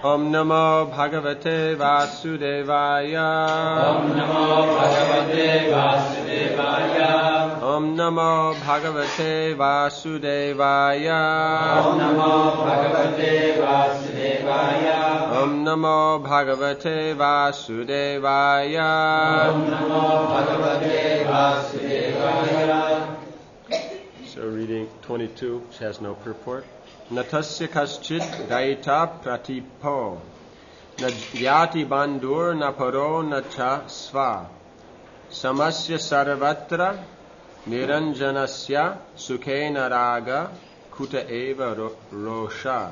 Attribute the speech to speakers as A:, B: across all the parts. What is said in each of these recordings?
A: Om Namo Bhagavate Vasudevaya.
B: Om Namo Bhagavate Vasudevaya.
A: Om Namo Bhagavate Vasudevaya.
B: Om Namo Bhagavate Vasudevaya.
A: Om Namo Bhagavate Vasudevaya.
B: Om Namo Bhagavate Vasudevaya.
A: So reading 22, which has no purport. Natasya kaschit gaita pratipo. Na yati bandur na paro na cha sva. Samasya sarvatra niranjanasya sukhena raga kuta eva rosha.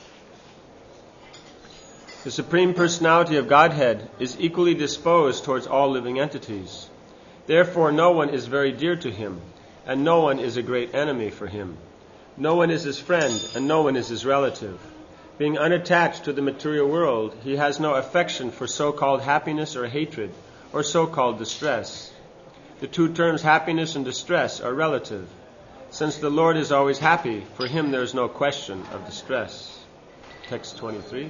A: The Supreme Personality of Godhead is equally disposed towards all living entities. Therefore, no one is very dear to him, and no one is a great enemy for him. No one is his friend, and no one is his relative. Being unattached to the material world, he has no affection for so-called happiness or hatred, or so-called distress. The two terms happiness and distress are relative. Since the Lord is always happy, for him there is no question of distress. Text 23.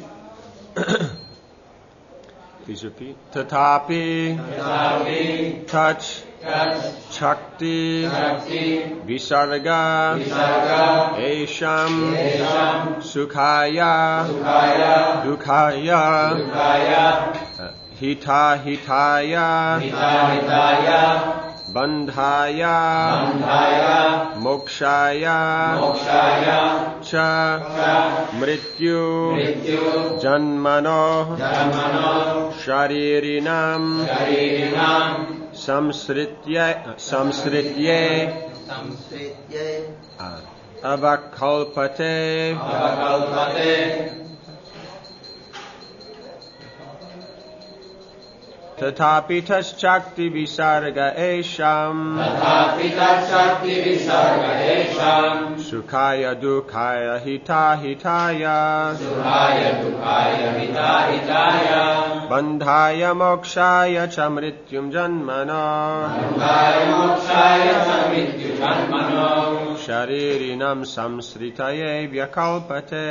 A: Please repeat. Tatapi, touch, Shakti, Visarga, Esham, Sukhaya, Dukhaya, Hitaya, Bandhaya, Mokshaya, Cha, Mrityu, Janmano, Sharirinam, Samsritye Avakalpate Tatapi taschakti visarga esham Sukhaya dukhaya hitaya Bandhaya mokshaya chamrityum janmana Sharirinam samsritaye vyakalpate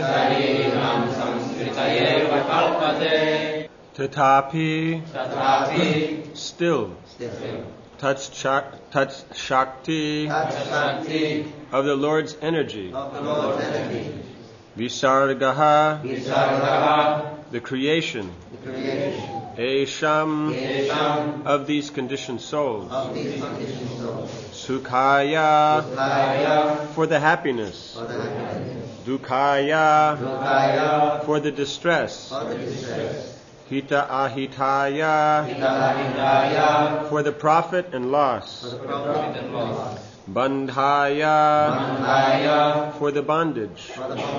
A: Tatapi, still, touch Shakti of the Lord's energy, Visargaha, the creation, Esham, of these conditioned souls, Sukhaya, for the happiness, Dukhaya, for the distress, Hita ahitaya, for the profit and loss, Bandhaya, for the bondage,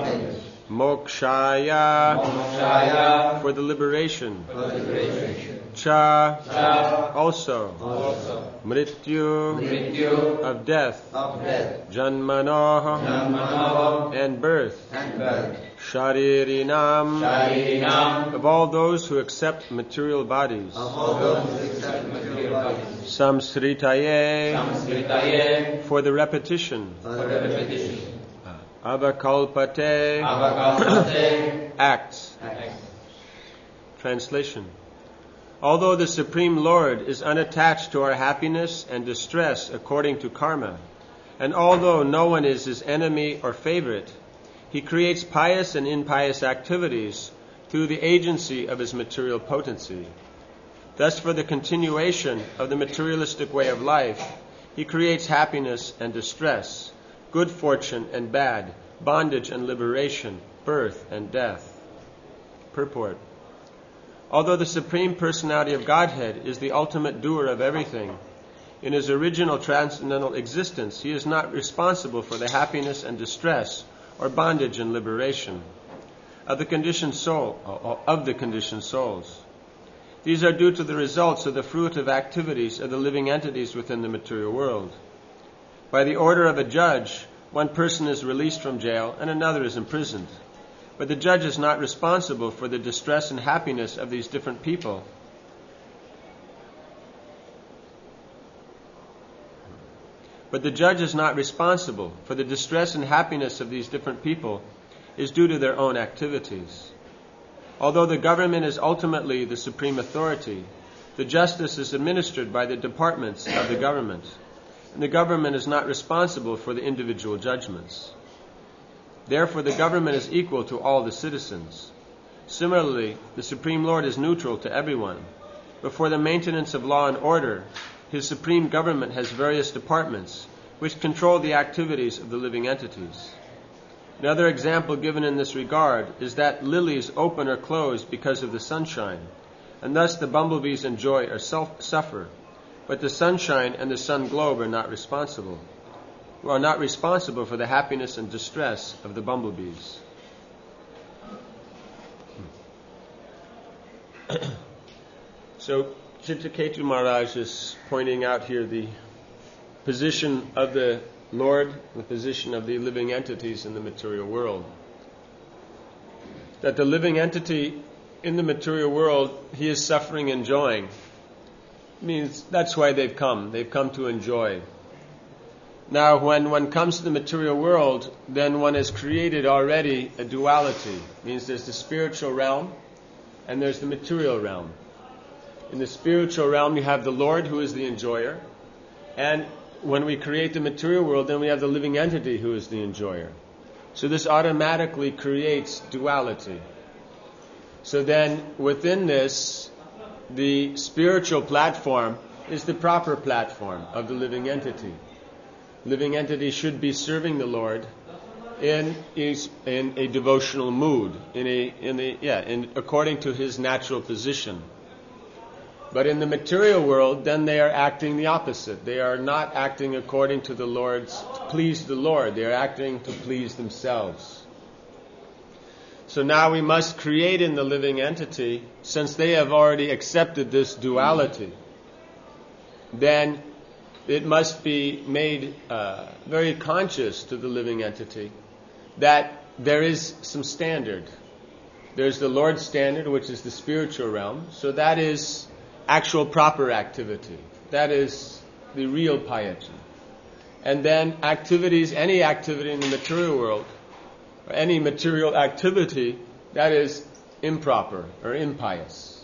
A: Mokshaya, for the liberation, Cha, also, Mrityu, of death, Janmano, and birth, Sharirinam, of all those who accept material bodies, Samsritaye, for the repetition, Avakalpate, acts. Translation. Although the Supreme Lord is unattached to our happiness and distress according to karma, and although no one is his enemy or favorite, he creates pious and impious activities through the agency of his material potency. Thus, for the continuation of the materialistic way of life, he creates happiness and distress, good fortune and bad, bondage and liberation, birth and death. Purport. Although the Supreme Personality of Godhead is the ultimate doer of everything, in his original transcendental existence, he is not responsible for the happiness and distress or bondage and liberation of the conditioned souls. These are due to the results of the fruitive activities of the living entities within the material world. By the order of a judge, one person is released from jail and another is imprisoned. But the judge is not responsible for the distress and happiness of these different people. is due to their own activities. Although the government is ultimately the supreme authority, the justice is administered by the departments of the government, and the government is not responsible for the individual judgments. Therefore, the government is equal to all the citizens. Similarly, the Supreme Lord is neutral to everyone, but for the maintenance of law and order, His supreme government has various departments which control the activities of the living entities. Another example given in this regard is that lilies open or close because of the sunshine, and thus the bumblebees enjoy or suffer, but the sunshine and the sun globe are not responsible for the happiness and distress of the bumblebees. So Chitraketu Maharaj is pointing out here the position of the Lord, the position of the living entities in the material world. That the living entity in the material world, he is suffering, enjoying. Means that's why they've come. They've come to enjoy. Now, when one comes to the material world, then one has created already a duality. Means there's the spiritual realm and there's the material realm. In the spiritual realm, you have the Lord, who is the enjoyer, and when we create the material world, then we have the living entity who is the enjoyer. So this automatically creates duality. So then within this, the spiritual platform is the proper platform of the living entity. Living entity should be serving the Lord in a devotional mood, according to his natural position. But in the material world, then they are acting the opposite. They are not acting according to the Lord's, to please the Lord. They are acting to please themselves. So now we must create in the living entity, since they have already accepted this duality, then it must be made very conscious to the living entity that there is some standard. There's the Lord's standard, which is the spiritual realm. So that is actual proper activity. That is the real piety. And then activities, any activity in the material world, or any material activity, that is improper or impious.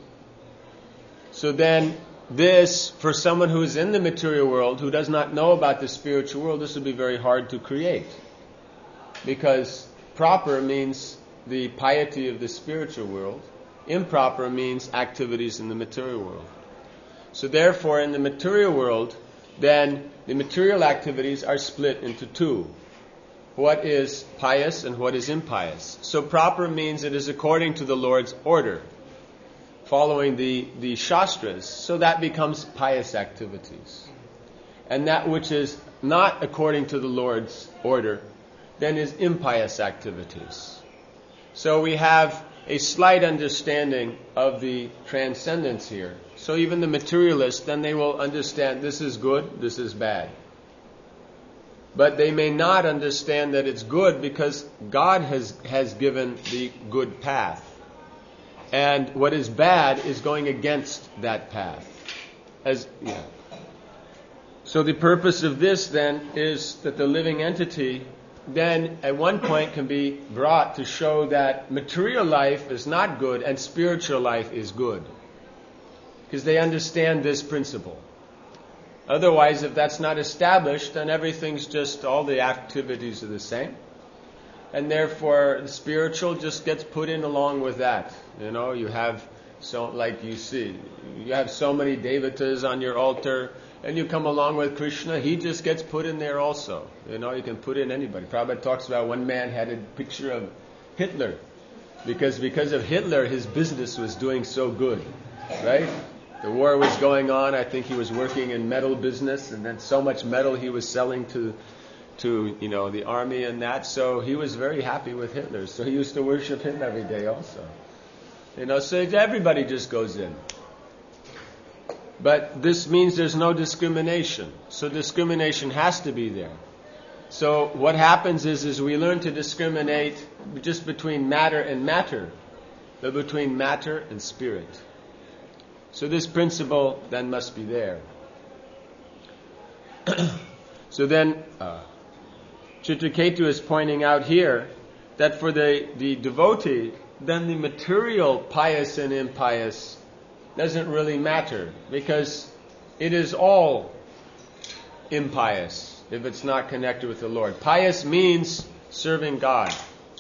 A: So then this, for someone who is in the material world, who does not know about the spiritual world, this would be very hard to create. Because proper means the piety of the spiritual world. Improper means activities in the material world. So therefore, in the material world, then the material activities are split into two. What is pious and what is impious. So proper means it is according to the Lord's order, following the Shastras. So that becomes pious activities. And that which is not according to the Lord's order, then is impious activities. So we have a slight understanding of the transcendence here. So even the materialists, then they will understand this is good, this is bad. But they may not understand that it's good because God has given the good path. And what is bad is going against that path. So the purpose of this then is that the living entity then at one point can be brought to show that material life is not good and spiritual life is good. Because they understand this principle. Otherwise, if that's not established, then everything's just, all the activities are the same. And therefore, the spiritual just gets put in along with that. You know, you have, so like you see, you have so many devatas on your altar, and you come along with Krishna, he just gets put in there also. You know, you can put in anybody. Prabhupada talks about one man had a picture of Hitler. Because of Hitler, his business was doing so good. Right? The war was going on. I think he was working in metal business, and then so much metal he was selling to the army and that. So he was very happy with Hitler. So he used to worship him every day also. So everybody just goes in. But this means there's no discrimination. So discrimination has to be there. So what happens is we learn to discriminate just between matter and matter, but between matter and spirit. So this principle then must be there. So then Chitraketu is pointing out here that for the devotee, then the material pious and impious doesn't really matter, because it is all impious if it's not connected with the Lord. Pious means serving God.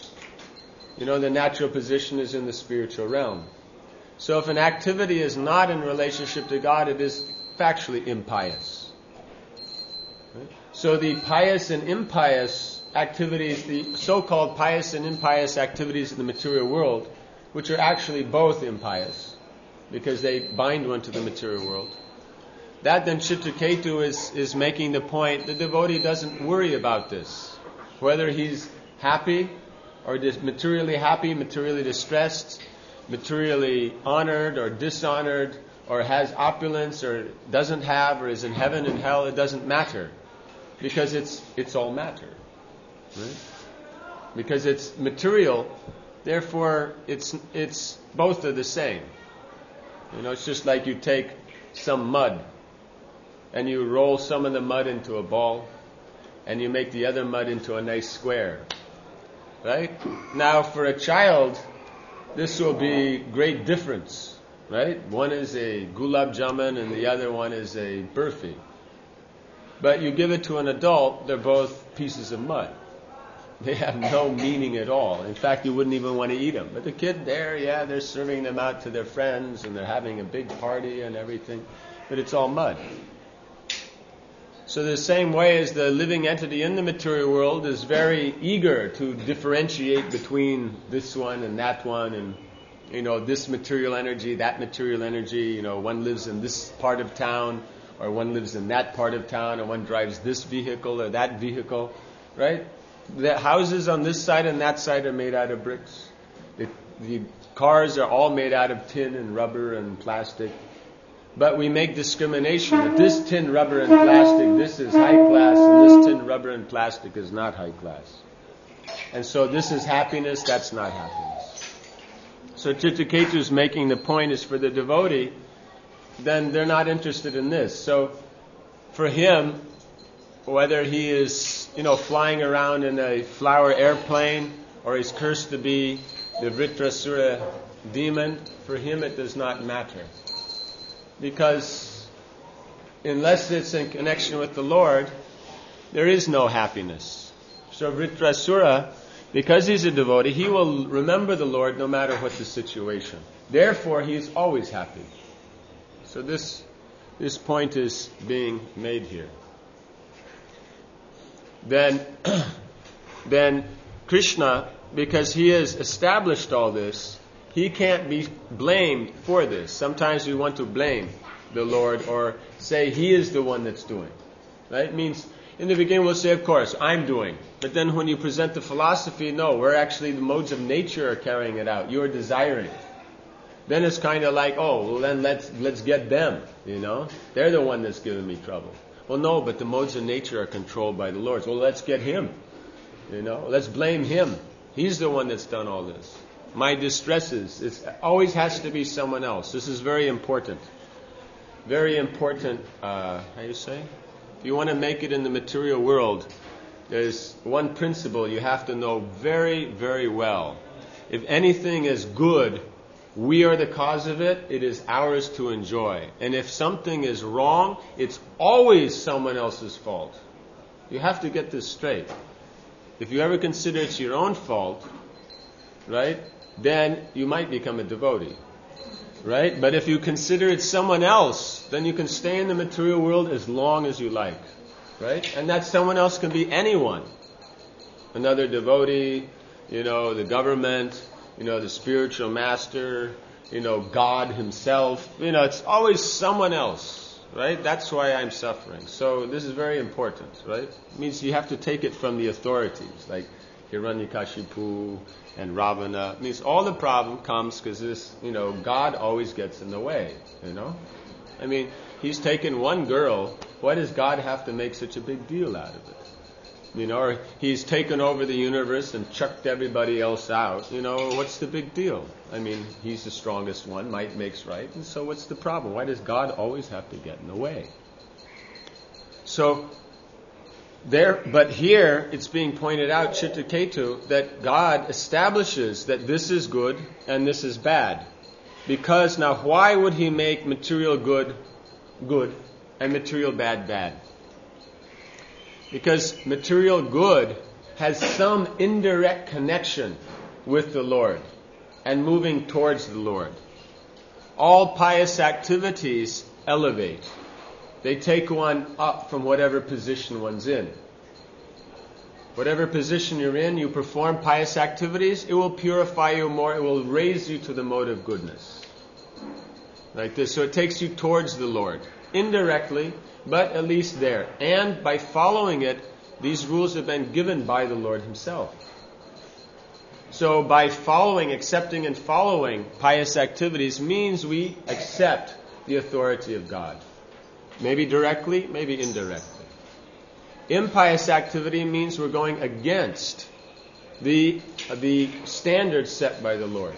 A: The natural position is in the spiritual realm. So if an activity is not in relationship to God, it is factually impious. Right? So the pious and impious activities, the so-called pious and impious activities in the material world, which are actually both impious, because they bind one to the material world. That then Chitraketu is making the point, the devotee doesn't worry about this. Whether he's happy or materially happy, materially distressed, materially honored or dishonored, or has opulence or doesn't have, or is in heaven and hell, it doesn't matter. Because it's all matter. Right? Because it's material, therefore it's both are the same. It's just like you take some mud and you roll some of the mud into a ball and you make the other mud into a nice square. Right? Now for a child, this will be great difference. Right? One is a gulab jamun and the other one is a burfi. But you give it to an adult, they're both pieces of mud. They have no meaning at all. In fact, you wouldn't even want to eat them. But the kid there, they're serving them out to their friends and they're having a big party and everything. But it's all mud. So the same way as the living entity in the material world is very eager to differentiate between this one and that one, and this material energy, that material energy. One lives in this part of town, or one lives in that part of town, and one drives this vehicle or that vehicle, right? The houses on this side and that side are made out of bricks. The cars are all made out of tin and rubber and plastic. But we make discrimination. That this tin, rubber, and plastic, this is high class, and this tin, rubber, and plastic is not high class. And so this is happiness, that's not happiness. So Chitraketu is making the point is for the devotee, then they're not interested in this. So for him, whether he is, flying around in a flower airplane, or he's cursed to be the Vritrasura demon, for him it does not matter. Because unless it's in connection with the Lord, there is no happiness. So Vritrasura, because he's a devotee, he will remember the Lord no matter what the situation. Therefore, he is always happy. So this point is being made here. Then Krishna, because he has established all this, he can't be blamed for this. Sometimes we want to blame the Lord or say he is the one that's doing. Right? It means in the beginning we'll say, of course, I'm doing. But then when you present the philosophy, no, we're actually the modes of nature are carrying it out. You're desiring. Then it's kind of like, well then let's get them. They're the one that's giving me trouble. Well, no, but the modes of nature are controlled by the Lord. Well, let's get him. Let's blame him. He's the one that's done all this. My distresses, it always has to be someone else. This is very important. Very important, how do you say? If you want to make it in the material world, there's one principle you have to know very, very well. If anything is good, we are the cause of it. It is ours to enjoy. And if something is wrong, it's always someone else's fault. You have to get this straight. If you ever consider it's your own fault, right, then you might become a devotee. Right? But if you consider it someone else, then you can stay in the material world as long as you like. Right? And that someone else can be anyone. Another devotee, the government, the spiritual master, God himself. It's always someone else. Right? That's why I'm suffering. So this is very important. Right? It means you have to take it from the authorities, like Hiranyakashipu and Ravana. It means all the problem comes because this, God always gets in the way, I mean, he's taken one girl. Why does God have to make such a big deal out of it? Or he's taken over the universe and chucked everybody else out. What's the big deal? I mean, he's the strongest one. Might makes right. And so what's the problem? Why does God always have to get in the way? So But here it's being pointed out, Chitraketu, that God establishes that this is good and this is bad. Because now why would He make material good good and material bad bad? Because material good has some indirect connection with the Lord and moving towards the Lord. All pious activities elevate. They take one up from whatever position one's in. Whatever position you're in, you perform pious activities, it will purify you more, it will raise you to the mode of goodness. Like this. So it takes you towards the Lord. Indirectly, but at least there. And by following it, these rules have been given by the Lord Himself. So by accepting and following pious activities means we accept the authority of God. Maybe directly, maybe indirectly. Impious activity means we're going against the standards set by the Lord.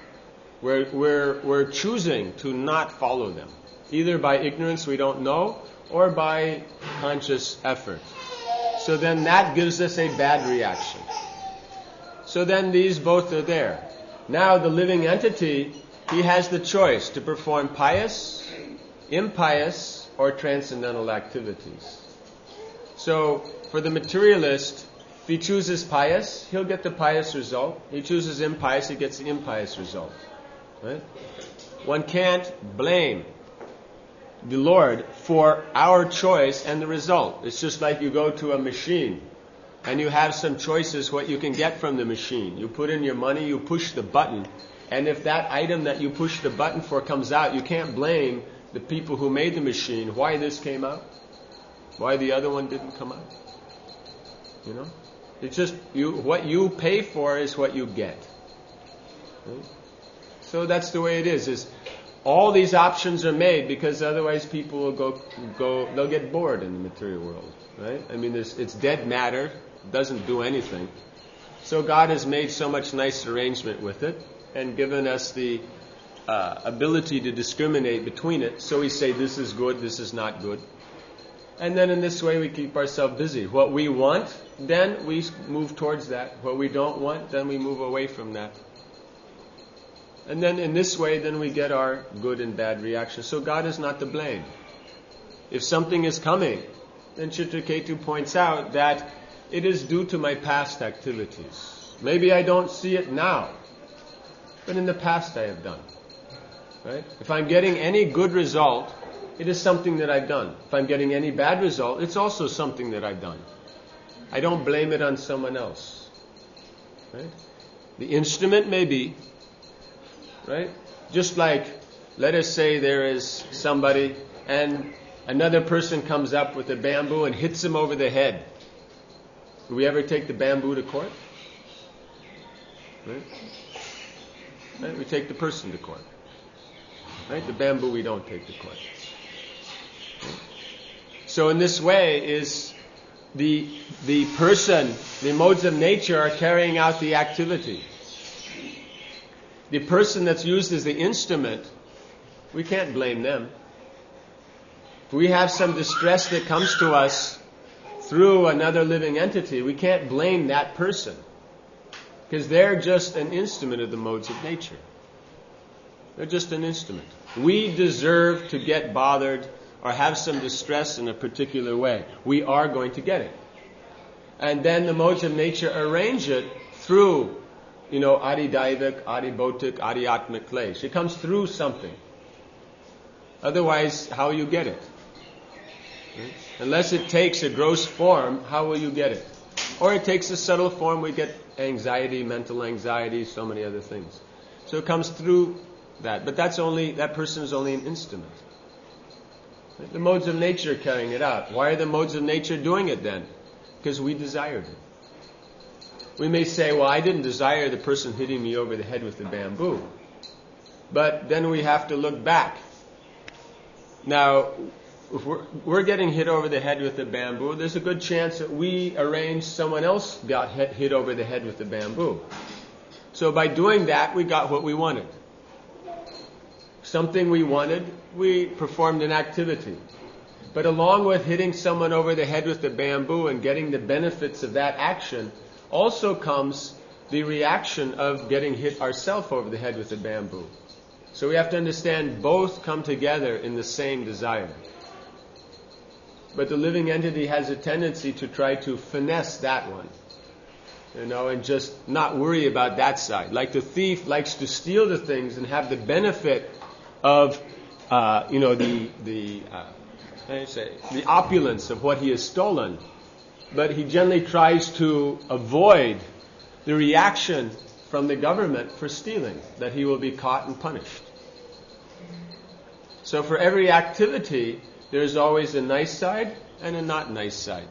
A: We're choosing to not follow them, either by ignorance we don't know, or by conscious effort. So then that gives us a bad reaction. So then these both are there. Now the living entity, he has the choice to perform pious, impious, or transcendental activities. So for the materialist, if he chooses pious, he'll get the pious result. He chooses impious, he gets the impious result. Right? One can't blame the Lord for our choice and the result. It's just like you go to a machine and you have some choices what you can get from the machine. You put in your money, you push the button, and if that item that you push the button for comes out, you can't blame the people who made the machine why this came out, why the other one didn't come out. You know? It's just what you pay for is what you get. Right? So that's the way it is all these options are made because otherwise people will they'll get bored in the material world, right? I mean, it's dead matter, it doesn't do anything. So God has made so much nice arrangement with it and given us the ability to discriminate between it. So we say this is good, this is not good. And then in this way we keep ourselves busy. What we want, then we move towards that. What we don't want, then we move away from that. And then in this way, then we get our good and bad reactions. So God is not to blame. If something is coming, then Chitraketu points out that it is due to my past activities. Maybe I don't see it now, but in the past I have done. Right? If I'm getting any good result, it is something that I've done. If I'm getting any bad result, it's also something that I've done. I don't blame it on someone else. Right? The instrument may be, right? Just like, let us say there is somebody and another person comes up with a bamboo and hits him over the head. Do we ever take the bamboo to court? Right? We take the person to court. Right? The bamboo we don't take to court. Right? So in this way is the person, the modes of nature are carrying out the activity. The person that's used as the instrument, we can't blame them. If we have some distress that comes to us through another living entity, we can't blame that person. Because they're just an instrument of the modes of nature. They're just an instrument. We deserve to get bothered or have some distress in a particular way. We are going to get it. And then the modes of nature arrange it through Adi Daivik, Adi Bautik, Adi Atmik Klesh. It comes through something. Otherwise, how will you get it? Right? Unless it takes a gross form, how will you get it? Or it takes a subtle form, we get anxiety, mental anxiety, so many other things. So it comes through that. But that person is only an instrument. Right? The modes of nature are carrying it out. Why are the modes of nature doing it then? Because we desired it. We may say, well, I didn't desire the person hitting me over the head with the bamboo. But then we have to look back. Now, if we're getting hit over the head with the bamboo, there's a good chance that we arranged someone else got hit over the head with the bamboo. So by doing that, we got what we wanted. Something we wanted, we performed an activity. But along with hitting someone over the head with the bamboo and getting the benefits of that action, also comes the reaction of getting hit ourselves over the head with the bamboo. So we have to understand both come together in the same desire. But the living entity has a tendency to try to finesse that one, and just not worry about that side. Like the thief likes to steal the things and have the benefit of, the opulence of what he has stolen. But he generally tries to avoid the reaction from the government for stealing, that he will be caught and punished. So for every activity, there's always a nice side and a not nice side.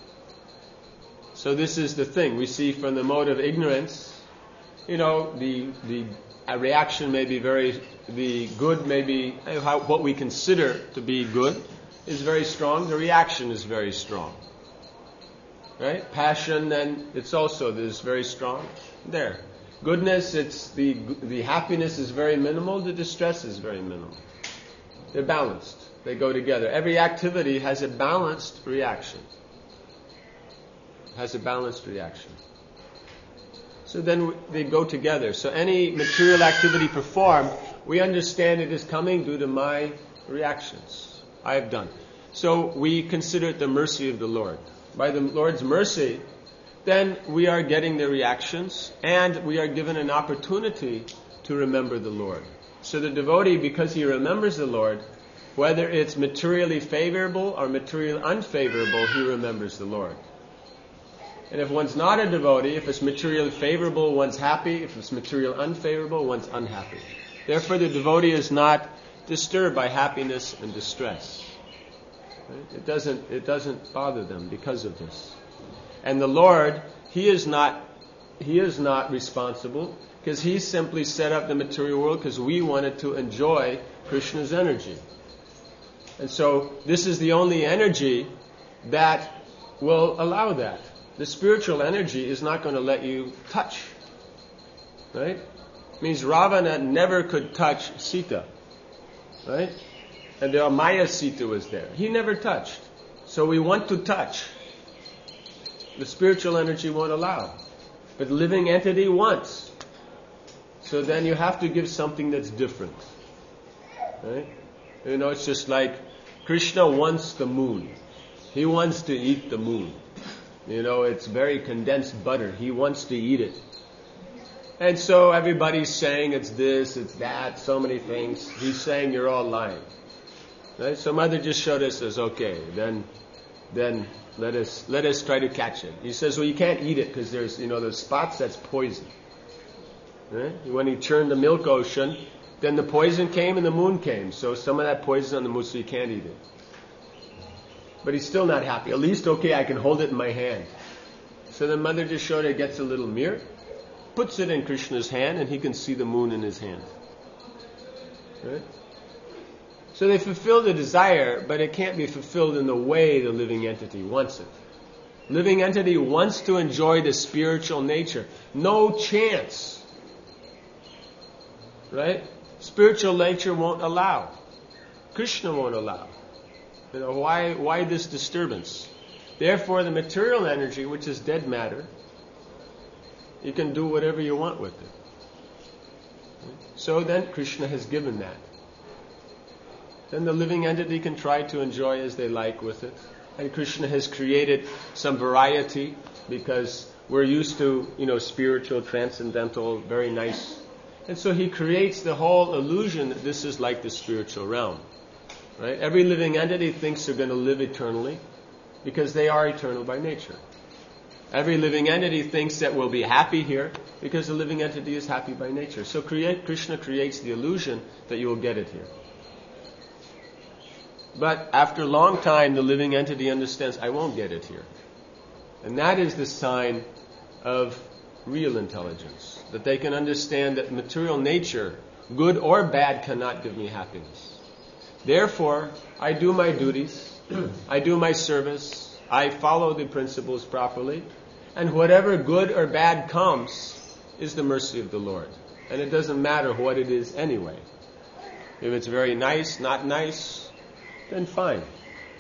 A: So this is the thing. We see from the mode of ignorance, the reaction may be the good may be, what we consider to be good is very strong. The reaction is very strong. Right? Passion, then it's also is very strong. There. Goodness, it's the happiness is very minimal, the distress is very minimal. They're balanced. They go together. Every activity has a balanced reaction. So then they go together. So any material activity performed, we understand it is coming due to my reactions I have done. So we consider it the mercy of the Lord. By the Lord's mercy, then we are getting the reactions and we are given an opportunity to remember the Lord. So the devotee, because he remembers the Lord, whether it's materially favorable or materially unfavorable, he remembers the Lord. And if one's not a devotee, if it's materially favorable, one's happy. If it's materially unfavorable, one's unhappy. Therefore, the devotee is not disturbed by happiness and distress. Right? It doesn't bother them because of this. And the Lord, He is not responsible, because He simply set up the material world because we wanted to enjoy Krishna's energy. And so this is the only energy that will allow that. The spiritual energy is not going to let you touch. Right? It means Ravana never could touch Sita. Right? And the Maya Sita was there. He never touched. So we want to touch. The spiritual energy won't allow. But the living entity wants. So then you have to give something that's different. Right? It's just like Krishna wants the moon. He wants to eat the moon. It's very condensed butter. He wants to eat it. And so everybody's saying it's this, it's that, so many things. He's saying you're all lying. Right? So Mother just showed us, says, okay, then let us try to catch it. He says, well, you can't eat it because there's spots, that's poison. Right? When he churned the milk ocean, then the poison came and the moon came. So some of that poison on the moon, so you can't eat it. But he's still not happy. At least, okay, I can hold it in my hand. So the Mother just showed her, gets a little mirror, puts it in Krishna's hand, and he can see the moon in his hand. Right? So they fulfill the desire, but it can't be fulfilled in the way the living entity wants it. Living entity wants to enjoy the spiritual nature. No chance. Right? Spiritual nature won't allow. Krishna won't allow. Why this disturbance? Therefore, the material energy, which is dead matter, you can do whatever you want with it. So then Krishna has given that. Then the living entity can try to enjoy as they like with it. And Krishna has created some variety because we're used to, spiritual, transcendental, very nice. And so He creates the whole illusion that this is like the spiritual realm. Right? Every living entity thinks they're going to live eternally because they are eternal by nature. Every living entity thinks that we'll be happy here because the living entity is happy by nature. So Krishna creates the illusion that you will get it here. But after a long time, the living entity understands, I won't get it here. And that is the sign of real intelligence. That they can understand that material nature, good or bad, cannot give me happiness. Therefore, I do my duties, I do my service, I follow the principles properly, and whatever good or bad comes is the mercy of the Lord. And it doesn't matter what it is anyway. If it's very nice, not nice, then fine.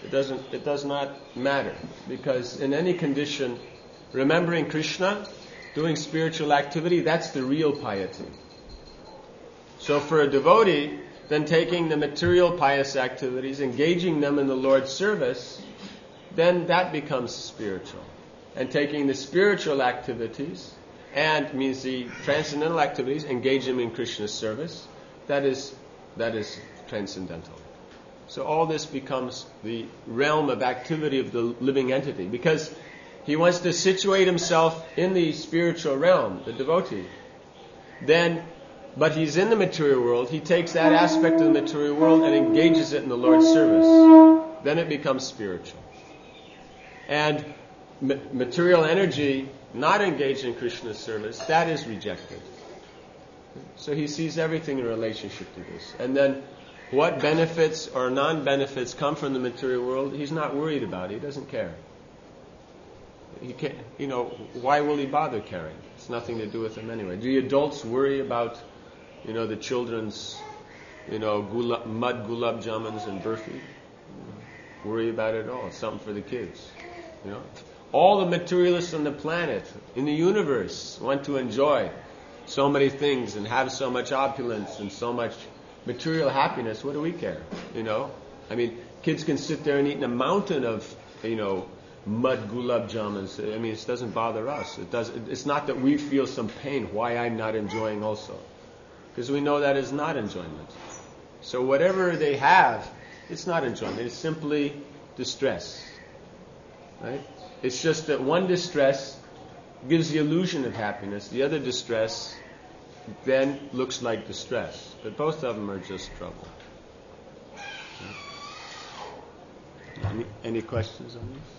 A: It does not matter, because in any condition, remembering Krishna, doing spiritual activity, that's the real piety. So for a devotee, then taking the material pious activities, engaging them in the Lord's service, then that becomes spiritual. And taking the spiritual activities, and means the transcendental activities, engage them in Krishna's service, that is transcendental. So all this becomes the realm of activity of the living entity, because he wants to situate himself in the spiritual realm, the devotee. But he's in the material world, he takes that aspect of the material world and engages it in the Lord's service. Then it becomes spiritual. And material energy not engaged in Krishna's service, that is rejected. So he sees everything in relationship to this. And then what benefits or non-benefits come from the material world, he's not worried about it. He doesn't care. He can't, why will he bother caring? It's nothing to do with him anyway. Do the adults worry about, the children's, mud gulab jamuns and burfi? Worry about it at all. It's something for the kids. All the materialists on the planet, in the universe, want to enjoy so many things and have so much opulence and so much material happiness. What do we care? Kids can sit there and eat a mountain of, mud gulab jamuns. It doesn't bother us. It's not that we feel some pain why I'm not enjoying also, because we know that is not enjoyment. So whatever they have, it's not enjoyment. It's simply distress. Right? It's just that one distress gives the illusion of happiness. The other distress then looks like distress. But both of them are just trouble. Any questions on this?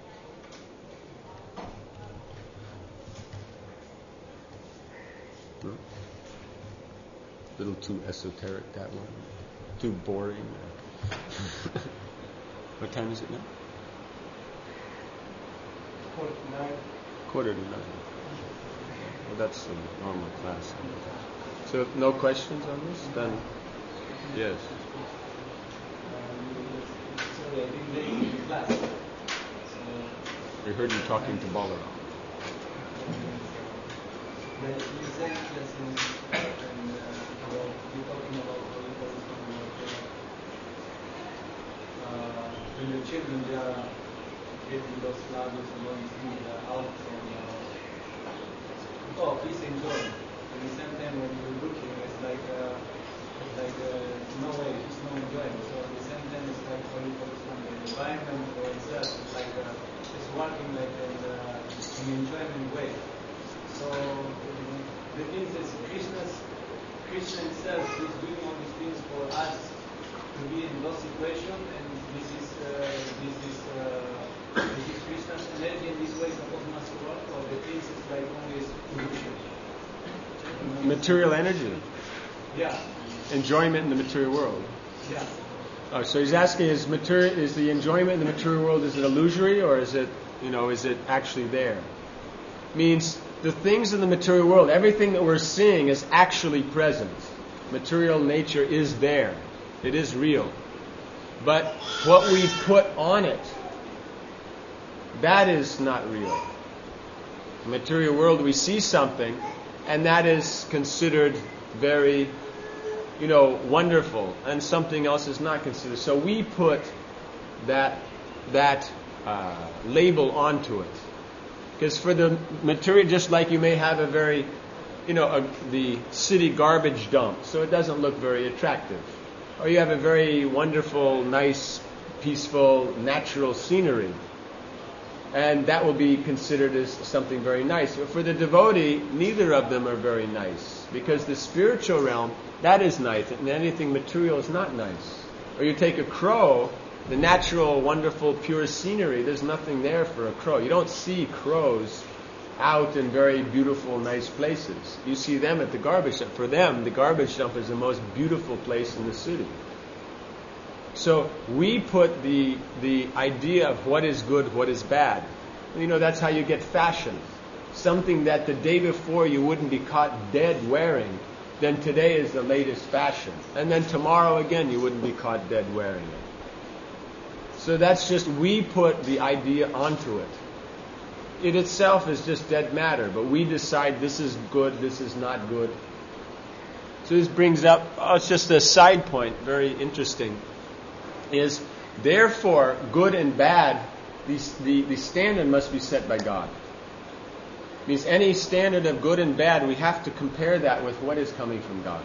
A: No? A little too esoteric, that one. Too boring. What time is it now? 8:45. Well, that's a normal class. So no questions on this? Then, yes.
C: Sorry, I didn't late in the class.
A: We heard you talking to Balaram.
C: The Zen lessons and you're talking about when the children they are getting those flowers and going through the out from please enjoy. At the same time when you're looking it's like no way, it's no enjoyment. So at the same time it's like for you focus on the environment for itself, it's like it's working like in an enjoyment way. So the thing is Krishna himself is doing all these things for us to be in those situations, and this is Krishna's energy in this way supposed to work, or the things is like only illusion.
A: Material energy.
C: Yeah.
A: Enjoyment in the material world.
C: Yeah.
A: Oh, so he's asking: is the enjoyment in the material world, is it illusory, or is it actually there? Means the things in the material world, everything that we're seeing is actually present. Material nature is there. It is real. But what we put on it, that is not real. In the material world, we see something, and that is considered very, wonderful, and something else is not considered. So we put that label onto it. Because for the material, just like you may have a very, the city garbage dump, so it doesn't look very attractive. Or you have a very wonderful, nice, peaceful, natural scenery. And that will be considered as something very nice. But for the devotee, neither of them are very nice. Because the spiritual realm, that is nice, and anything material is not nice. Or you take a crow, the natural, wonderful, pure scenery, there's nothing there for a crow. You don't see crows out in very beautiful, nice places. You see them at the garbage dump. For them, the garbage dump is the most beautiful place in the city. So we put the idea of what is good, what is bad. That's how you get fashion. Something that the day before you wouldn't be caught dead wearing, then today is the latest fashion. And then tomorrow again you wouldn't be caught dead wearing it. So that's just, we put the idea onto it. It itself is just dead matter, but we decide this is good, this is not good. So this brings up, it's just a side point, very interesting, is therefore good and bad, the standard must be set by God. It means any standard of good and bad, we have to compare that with what is coming from God.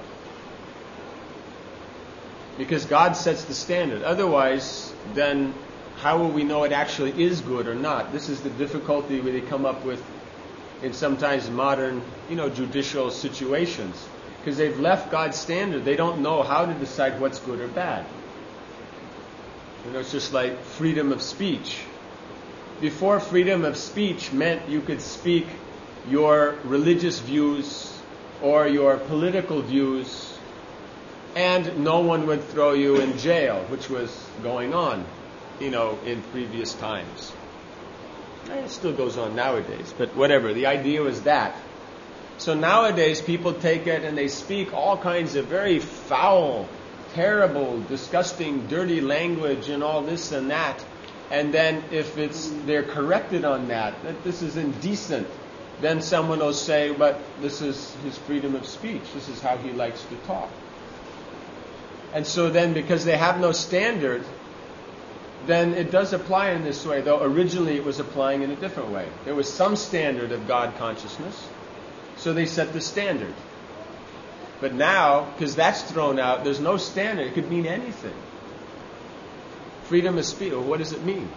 A: Because God sets the standard. Otherwise, then how will we know it actually is good or not? This is the difficulty we come up with in sometimes modern, judicial situations. Because they've left God's standard. They don't know how to decide what's good or bad. It's just like freedom of speech. Before, freedom of speech meant you could speak your religious views or your political views, and no one would throw you in jail, which was going on, in previous times. And it still goes on nowadays, but whatever. The idea was that. So nowadays people take it and they speak all kinds of very foul, terrible, disgusting, dirty language and all this and that. And then if they're corrected on that this is indecent, then someone will say, but this is his freedom of speech. This is how he likes to talk. And so then, because they have no standard, then it does apply in this way, though originally it was applying in a different way. There was some standard of God consciousness, so they set the standard. But now, because that's thrown out, there's no standard. It could mean anything. Freedom of speech, what does it mean?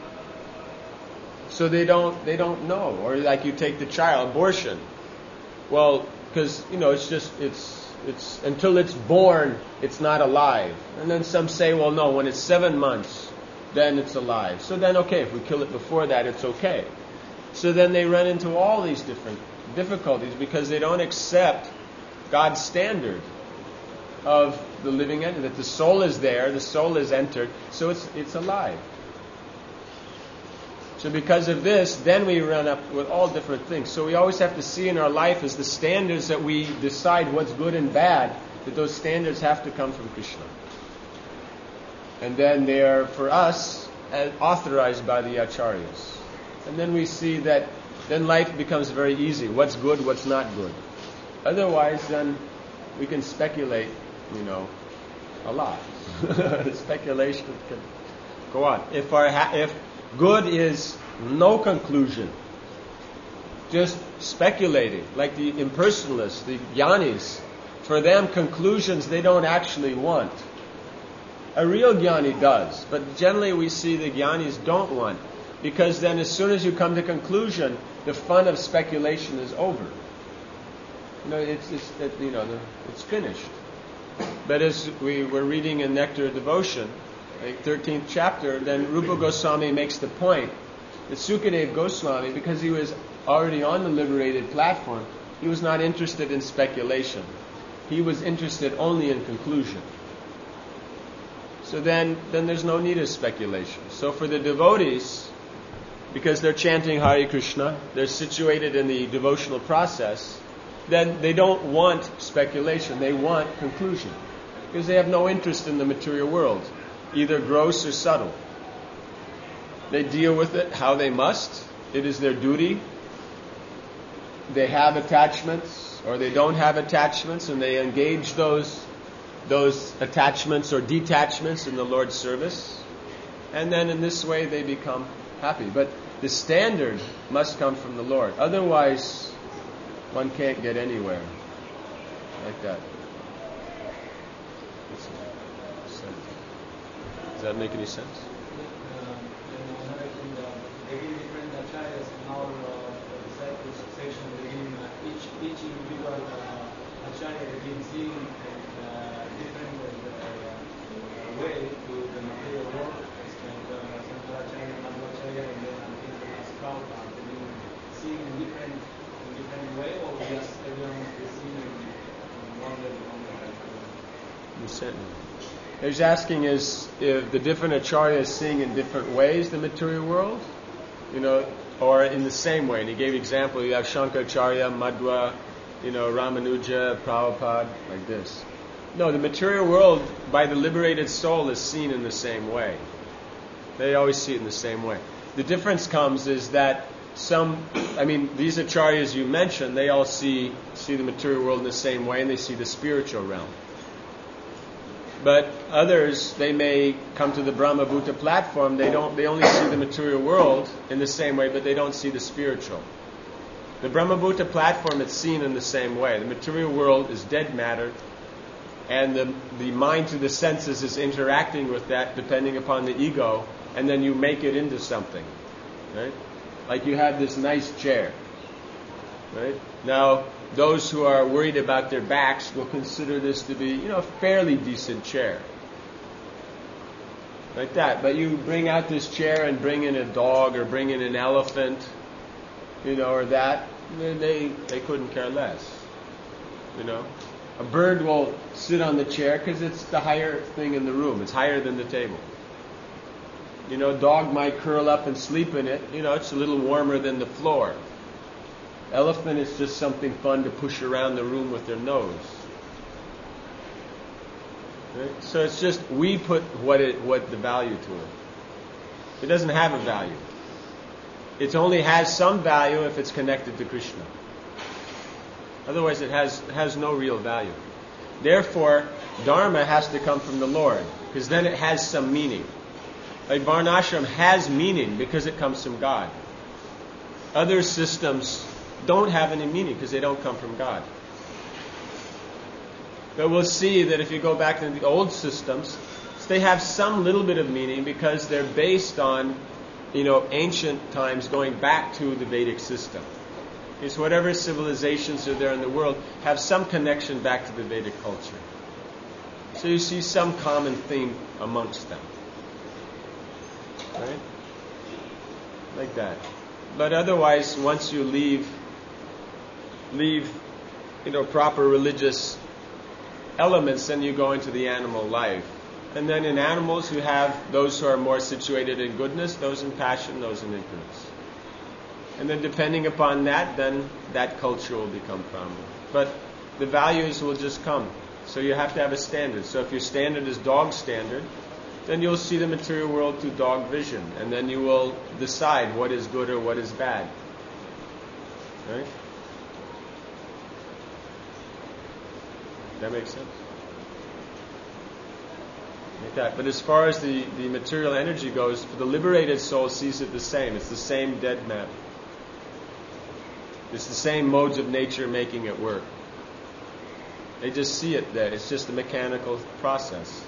A: So they don't know. Or like you take the child, abortion. Well, because, it's until it's born, it's not alive. And then some say, well, no, when it's 7 months, then it's alive. So then, okay, if we kill it before that, it's okay. So then they run into all these different difficulties because they don't accept God's standard of the living entity, that the soul is there, the soul is entered, so it's alive. So because of this, then we run up with all different things. So we always have to see in our life as the standards that we decide what's good and bad, that those standards have to come from Krishna. And then they are, for us, authorized by the acharyas. And then we see that then life becomes very easy. What's good, what's not good. Otherwise, then we can speculate, a lot. Speculation can go on. If good is no conclusion, just speculating, like the impersonalists, the jnanis, for them conclusions they don't actually want. A real jnani does, but generally we see the jnanis don't want, because then as soon as you come to conclusion, the fun of speculation is over. It's finished. But as we were reading in Nectar Devotion, the 13th chapter, then Rupa Goswami makes the point that Sukadeva Goswami, because he was already on the liberated platform, he was not interested in speculation. He was interested only in conclusion. So then there's no need of speculation. So for the devotees, because they're chanting Hare Krishna, they're situated in the devotional process, then they don't want speculation, they want conclusion. Because they have no interest in the material world, either gross or subtle. They deal with it how they must. It is their duty. They have attachments or they don't have attachments, and they engage those attachments or detachments in the Lord's service. And then in this way they become happy. But the standard must come from the Lord. Otherwise, one can't get anywhere like that. Does that make any sense?
C: Another thing, they give different acharyas in our disciple succession. They give each individual acharya they give seeing different way to the material world. It's like Sankaracharya, Madhvacharya, and then until the last Prabhupada. They seeing in different way, or just everyone is seeing in one level.
A: He's asking is if the different acharyas seeing in different ways the material world, or in the same way. And he gave example. You have Shankaracharya, Madhva, Ramanuja, Prabhupada, like this. No, the material world by the liberated soul is seen in the same way. They always see it in the same way. The difference comes is that these acharyas you mentioned, they all see the material world in the same way, and they see the spiritual realm. But others, they may come to the Brahma Bhuta platform, they only see the material world in the same way, but they don't see the spiritual. The Brahma Bhuta platform, it's seen in the same way. The material world is dead matter, and the mind through the senses is interacting with that depending upon the ego, and then you make it into something. Right? Like you have this nice chair. Right? Now, those who are worried about their backs will consider this to be, a fairly decent chair. Like that. But you bring out this chair and bring in a dog or bring in an elephant, or that, they couldn't care less. A bird will sit on the chair because it's the higher thing in the room. It's higher than the table. Dog might curl up and sleep in it. It's a little warmer than the floor. Elephant is just something fun to push around the room with their nose. Right? So it's just we put what the value to it. It doesn't have a value. It only has some value if it's connected to Krishna. Otherwise, it has no real value. Therefore, Dharma has to come from the Lord, because then it has some meaning. Like Varnashram has meaning because it comes from God. Other systems don't have any meaning because they don't come from God. But we'll see that if you go back to the old systems, they have some little bit of meaning because they're based on, ancient times going back to the Vedic system. So whatever civilizations are there in the world have some connection back to the Vedic culture. So you see some common theme amongst them. Right? Like that. But otherwise, once you leave proper religious elements, then you go into the animal life. And then in animals, you have those who are more situated in goodness, those in passion, those in ignorance. And then depending upon that, then that culture will become prominent. But the values will just come. So you have to have a standard. So if your standard is dog standard, then you'll see the material world through dog vision. And then you will decide what is good or what is bad. Right? That makes sense? Like that. But as far as the material energy goes, the liberated soul sees it the same. It's the same dead matter. It's the same modes of nature making it work. They just see it there. It's just a mechanical process.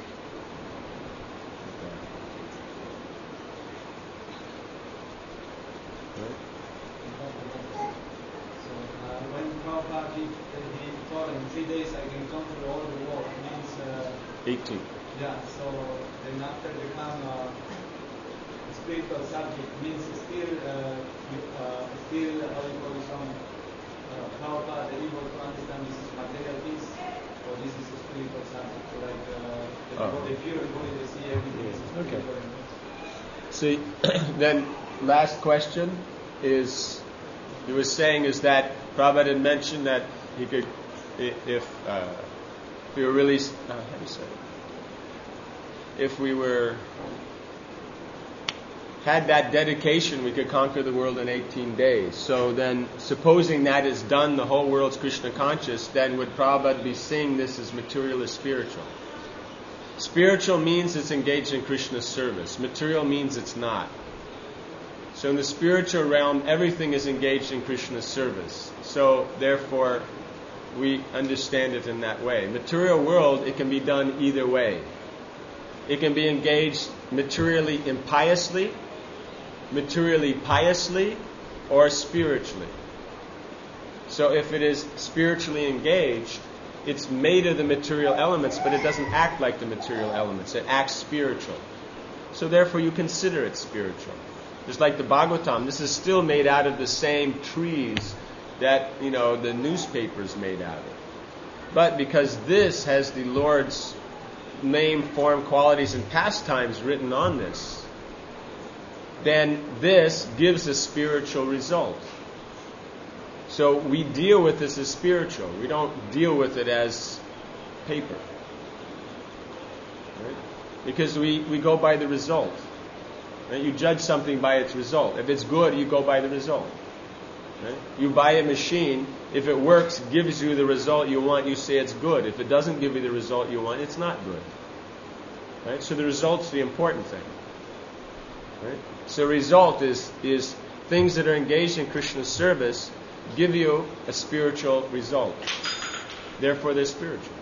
C: When Prabhupada he told in 3 days I can conquer all the world, means
A: 18.
C: Yeah, so then after become a spiritual subject, means still how you call it, Prabhupada able to understand this is material piece, or this is a spiritual subject, so like the pure body, they see everything as spiritual.
A: Okay. See, then last question is, he was saying is that Prabhupada had mentioned that he could, if we were really, how do you say it? If we had that dedication, we could conquer the world in 18 days. So then, supposing that is done, the whole world's Krishna conscious, then would Prabhupada be seeing this as material or spiritual? Spiritual means it's engaged in Krishna's service. Material means it's not. So in the spiritual realm, everything is engaged in Krishna's service. So therefore, we understand it in that way. Material world, it can be done either way. It can be engaged materially impiously, materially piously, or spiritually. So if it is spiritually engaged, it's made of the material elements, but it doesn't act like the material elements. It acts spiritual. So therefore you consider it spiritual. Just like the Bhagavatam, this is still made out of the same trees that, the newspaper's made out of. But because this has the Lord's name, form, qualities, and pastimes written on this, then this gives a spiritual result. So we deal with this as spiritual. We don't deal with it as paper. Right? Because we go by the result. Right? You judge something by its result. If it's good, you go by the result. Right? You buy a machine. If it works, gives you the result you want, you say it's good. If it doesn't give you the result you want, it's not good. Right? So the result's the important thing. Right? So result is things that are engaged in Krishna's service give you a spiritual result. Therefore, they're spiritual.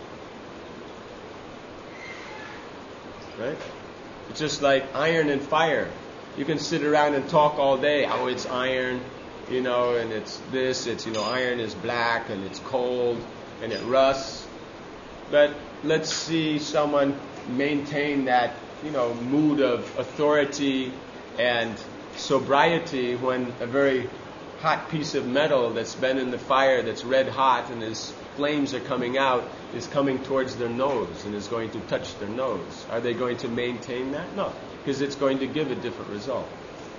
A: Right? It's just like iron and fire. You can sit around and talk all day. Oh, it's iron, and it's this. It's, iron is black and it's cold and it rusts. But let's see someone maintain that, mood of authority and sobriety when a very hot piece of metal that's been in the fire, that's red hot, and as flames are coming out, is coming towards their nose and is going to touch their nose. Are they going to maintain that? No, because it's going to give a different result.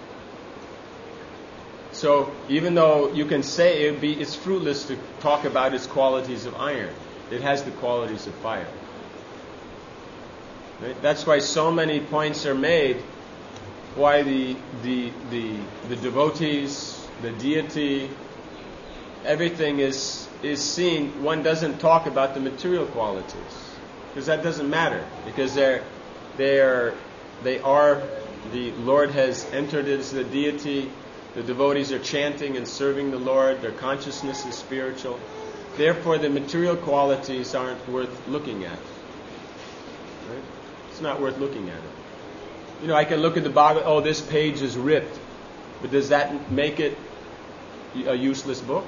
A: So even though you can say it's fruitless to talk about its qualities of iron, it has the qualities of fire. Right? That's why so many points are made why the devotees, the deity, everything is seen. One doesn't talk about the material qualities because that doesn't matter, because they are the Lord has entered as the deity. The devotees are chanting and serving the Lord. Their consciousness is spiritual. Therefore, the material qualities aren't worth looking at. Right? It's not worth looking at it. I can look at the Bhagavad, oh, this page is ripped. But does that make it a useless book?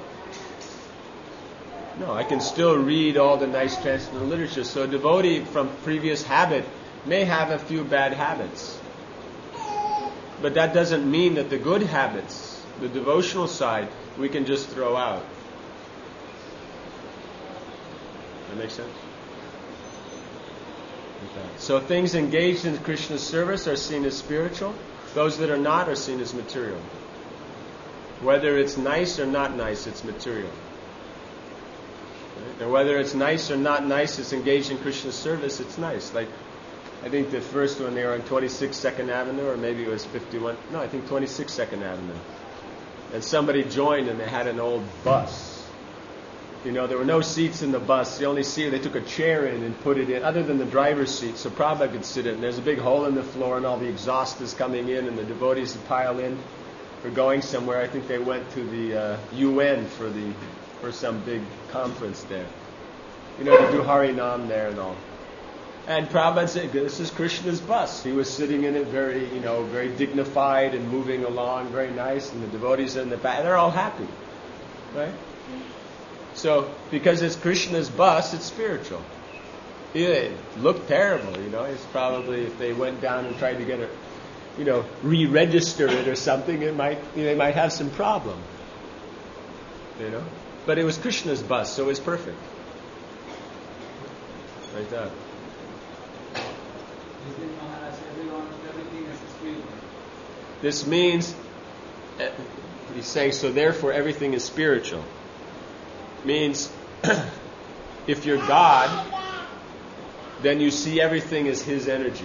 A: No, I can still read all the nice transcendental literature. So a devotee from previous habit may have a few bad habits. But that doesn't mean that the good habits, the devotional side, we can just throw out. That makes sense? Okay. So things engaged in Krishna's service are seen as spiritual. Those that are not are seen as material. Whether it's nice or not nice, it's material. Right? And whether it's nice or not nice, it's engaged in Krishna's service, it's nice. Like, I think the first one, they were on 26 2nd Avenue, or maybe it was 51. No, I think 26 2nd Avenue. And somebody joined and they had an old bus. There were no seats in the bus. The only seat, they took a chair in and put it in, other than the driver's seat, so Prabhupada could sit in. There's a big hole in the floor and all the exhaust is coming in and the devotees pile in for going somewhere. I think they went to the UN for some big conference there. To do Harinam there and all. And Prabhupada said, this is Krishna's bus. He was sitting in it very, very dignified and moving along, very nice, and the devotees are in the back. They're all happy. Right? So, because it's Krishna's bus, it's spiritual. It looked terrible, It's probably, if they went down and tried to get it, re-register it or something, they might have some problem. But it was Krishna's bus, so it was perfect. Like that. This means, he's saying, so therefore everything is spiritual. Means, if you're God, then you see everything as His energy.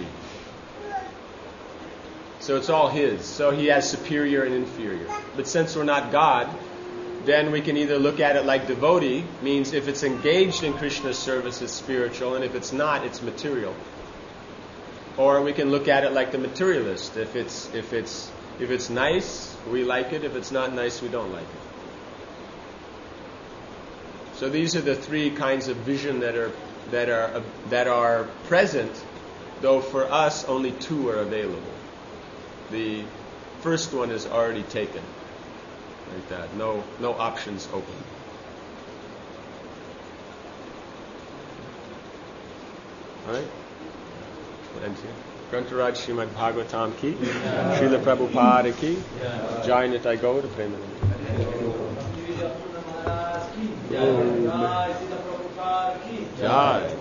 A: So it's all His. So He has superior and inferior. But since we're not God, then we can either look at it like devotee, means if it's engaged in Krishna's service, it's spiritual, and if it's not, it's material. Or we can look at it like the materialist. If it's nice, we like it. If it's not nice, we don't like it. So these are the three kinds of vision that are present, though for us only two are available. The first one is already taken, like that. No options open. All right. Grantaraj Srimad Bhagavatam ki, Srila Prabhupada ki, Jai Nitai Gaur Premanandi. Jai.